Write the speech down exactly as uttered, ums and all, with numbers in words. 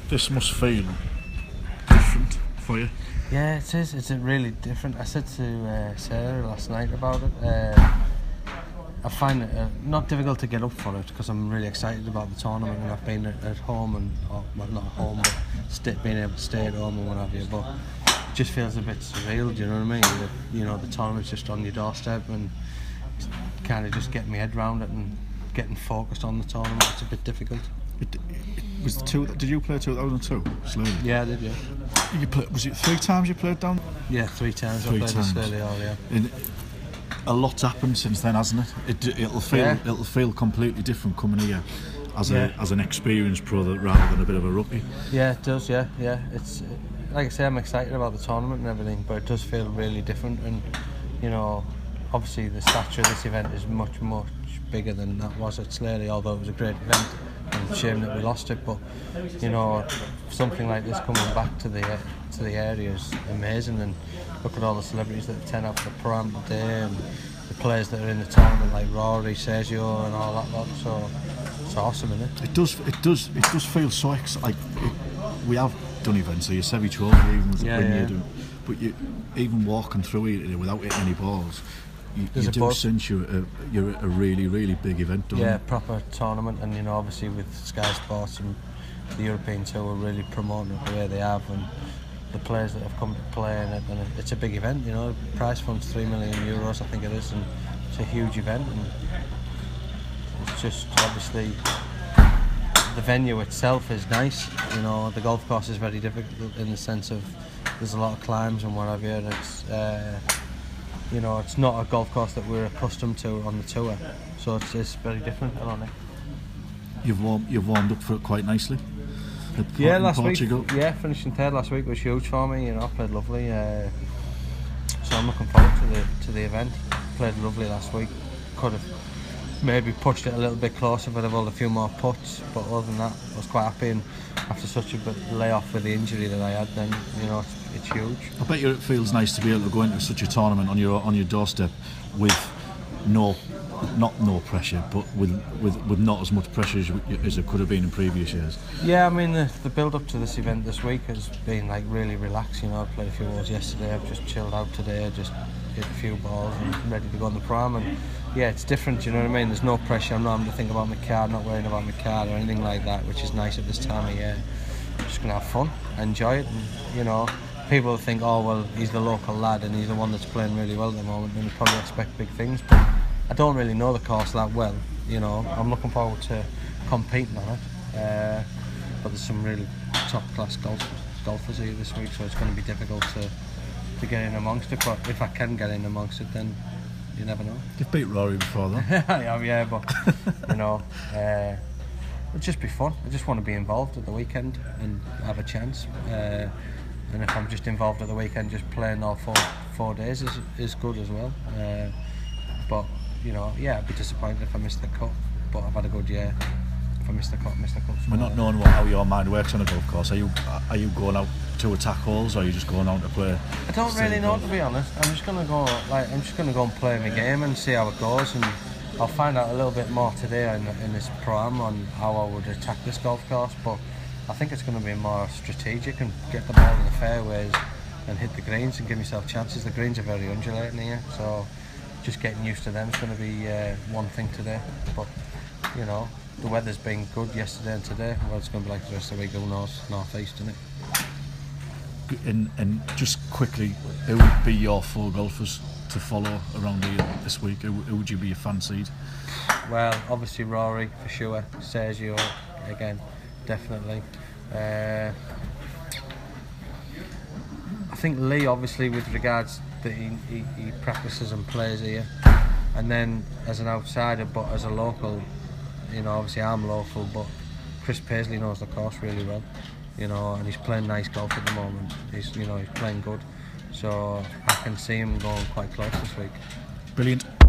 this must feel different for you. Yeah, it is. It's really different. I said to uh, Sarah last night about it. Uh, I find it uh, not difficult to get up for it because I'm really excited about the tournament, and I've been at, at home and or, well, not at home, but st- being able to stay at home and what have you. But it just feels a bit surreal. Do you know what I mean? That, you know, the tournament's just on your doorstep, and kind of just getting my head around it and getting focused on the tournament. It's a bit difficult. It, it was the two. Did you play two thousand two? Slowly. Yeah, I did. Yeah. You play, was it three times you played down? Yeah, three times. Three I played times. Slowly, oh, yeah. In, a lot's happened since then, hasn't it? it it'll feel Yeah. it'll feel completely different coming here as Yeah. a as an experienced pro rather than a bit of a rookie. Yeah, it does. Yeah, yeah. It's like I say, I'm excited about the tournament and everything, but it does feel really different. And you know, obviously the stature of this event is much much bigger than that was at Slady, although it was a great event. And shame that we lost it, but you know, something like this coming back to the to the area is amazing. And look at all the celebrities that have turned up for the Pro-Am today, and the players that are in the tournament like Rory, Sergio, and all that lot. So it's awesome, isn't it? It does. It does. It does feel so ex- like it, we have done events. So your Sevi Trophy even was Yeah, when yeah. you do, but you even walking through it without hitting any balls. You, There's you a do buzz. sense you're a, you're a really, really big event, don't Yeah, you? proper tournament, and you know, obviously with Sky Sports and the European Tour really promoting it the way they have, and the players that have come to play in it, and it's a big event. You know, prize fund's three million euros, I think it is, and it's a huge event. And it's just obviously the venue itself is nice. You know, the golf course is very difficult in the sense of there's a lot of climbs and what have you, and it's. Uh, You know, it's not a golf course that we're accustomed to on the tour, so it's, it's very different. I don't know. You've warmed, you've warmed up for it quite nicely. At Yeah, in last Portugal. week. Yeah, finishing third last week was huge for me. You know, I played lovely. Uh, so I'm looking forward to the to the event. Played lovely last week. Could have maybe pushed it a little bit closer if I'd have held a few more putts, but other than that, I was quite happy. And after such a bit layoff with the injury that I had, then you know, it's, it's huge. I bet you it feels nice to be able to go into such a tournament on your on your doorstep with no, not no pressure, but with with, with not as much pressure as, as it could have been in previous years. Yeah, I mean the, the build up to this event this week has been like really relaxed. You know, I played a few holes yesterday. I've just chilled out today, just hit a few balls and ready to go on the Pro-Am. And yeah, it's different. You know what I mean? There's no pressure. I'm not having to think about my car, not worrying about my car or anything like that, which is nice at this time of year. I'm just gonna have fun, enjoy it, and you know. People think, oh well, he's the local lad and he's the one that's playing really well at the moment, and you probably expect big things. But I don't really know the course that well. You know, I'm looking forward to competing on it. Uh, but there's some really top-class golf, golfers here this week, so it's going to be difficult to to get in amongst it. But if I can get in amongst it, then you never know. You've beat Rory before, though. I have, yeah, but you know, uh, it'll just be fun. I just want to be involved at the weekend and have a chance. Uh, And if I'm just involved at the weekend, just playing all four four days is is good as well. Uh, but you know, yeah, I'd be disappointed if I missed the cut. But I've had a good year. If I miss the cut, miss the cut. We're not knowing what, how your mind works on a golf course. Are you are you going out to attack holes, or are you just going out to play? I don't really know, to be honest. I'm just gonna go like I'm just gonna go and play my game and see how it goes, and I'll find out a little bit more today in, in this Pro-Am on how I would attack this golf course. But I think it's going to be more strategic and get the ball in the fairways and hit the greens and give myself chances. The greens are very undulating here, so just getting used to them is going to be uh, one thing today. But you know, the weather's been good yesterday and today. Well, it's going to be like the rest of the week. Who knows? North-east, isn't it? And, and just quickly, who would be your four golfers to follow around here this week? Who, who would you be fancied? Well, obviously Rory for sure. Sergio again, definitely. Uh, I think Lee, obviously, with regards that he, he, he practices and plays here, and then as an outsider, but as a local, you know, obviously I'm local, but Chris Paisley knows the course really well, you know, and he's playing nice golf at the moment. He's, you know, he's playing good, so I can see him going quite close this week. Brilliant.